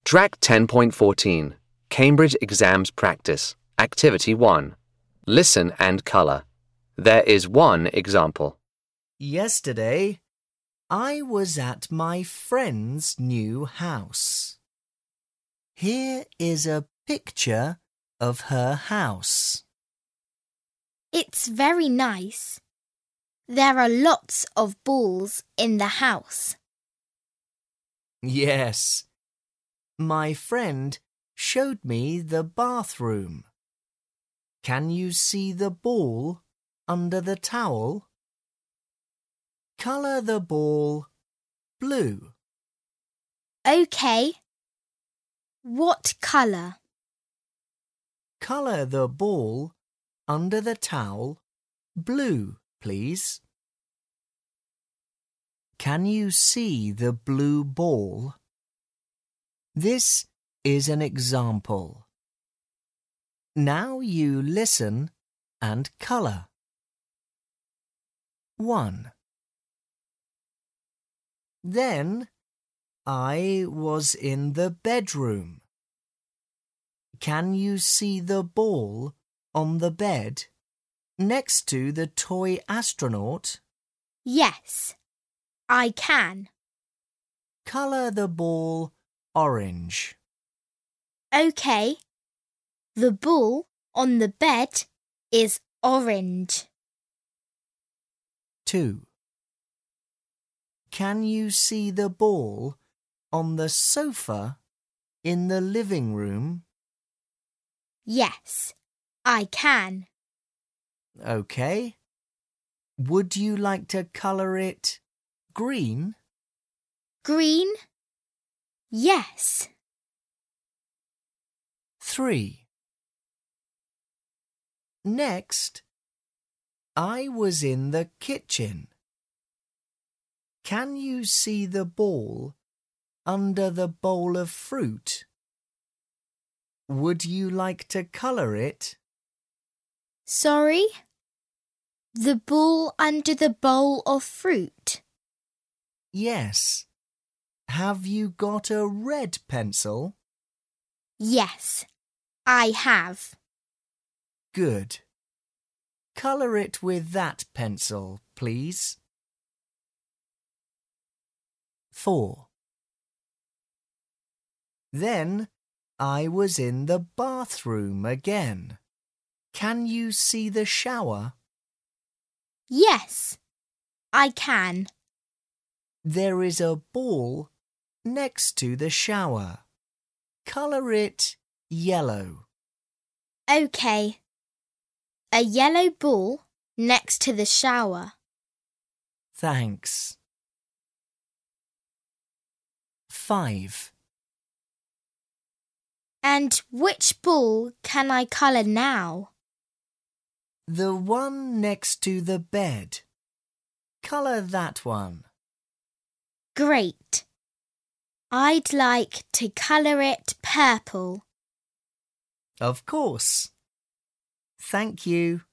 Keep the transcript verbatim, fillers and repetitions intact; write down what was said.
Track ten point fourteen, Cambridge Exams Practice, Activity one. Listen and colour. There is one example. Yesterday, I was at my friend's new house. Here is a picture of her house. It's very nice. There are lots of balls in the house. Yes. My friend showed me the bathroom. Can you see the ball under the towel? Colour the ball blue. OK. What colour? Colour the ball under the towel blue, please. Can you see the blue ball? This is an example. Now you listen and colour. one. Then I was in the bedroom. Can you see the ball on the bed next to the toy astronaut? Yes, I can. Colour the ball orange. OK. The ball on the bed is orange. two. Can you see the ball on the sofa in the living room? Yes, I can. OK. Would you like to colour it green? Green? Yes. three. Next, I was in the kitchen. Can you see the ball under the bowl of fruit? Would you like to colour it? Sorry? The ball under the bowl of fruit? Yes. Have you got a red pencil? Yes, I have. Good. Colour it with that pencil, please. four. Then I was in the bathroom again. Can you see the shower? Yes, I can. There is a ball next to the shower. Colour it yellow. OK. A yellow ball next to the shower. Thanks. five. And which ball can I colour now? The one next to the bed. Colour that one. Great. I'd like to colour it purple. Of course. Thank you.